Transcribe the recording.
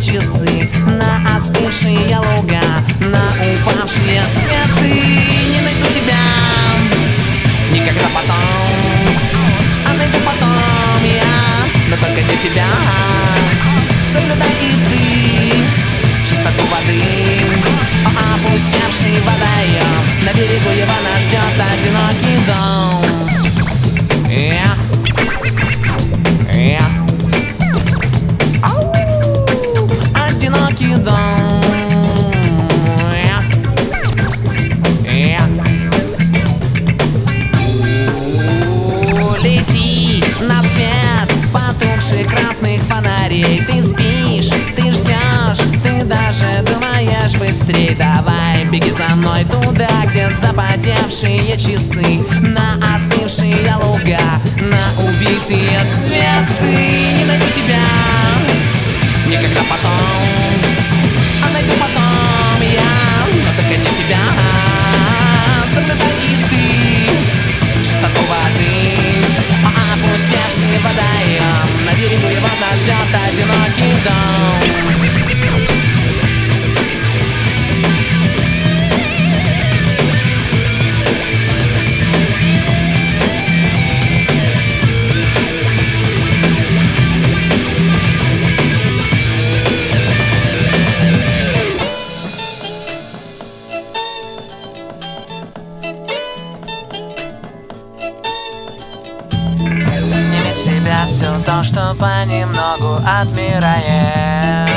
часы, на остывшие луга, на упавшие цветы. Не найду тебя никогда потом, а найду потом я, но только не тебя. Соблюдай и ты чистоту воды, опустевший водоем. На берегу его нас ждет одинокий дом. Одинокий дом. Лети на свет потухших красных фонарей. Ты спишь, ты ждешь, ты даже думаешь быстрей. Давай, беги за мной туда, где запотевшие часы, на остывшие луга, на убитые цветы. Не найду тебя никогда потом, а найду потом я, но только не тебя. Соблюдай и ты чистоту воды, опустевший водоем. На берегу его нас ждет одинокий дом. Все то, что понемногу отмирает.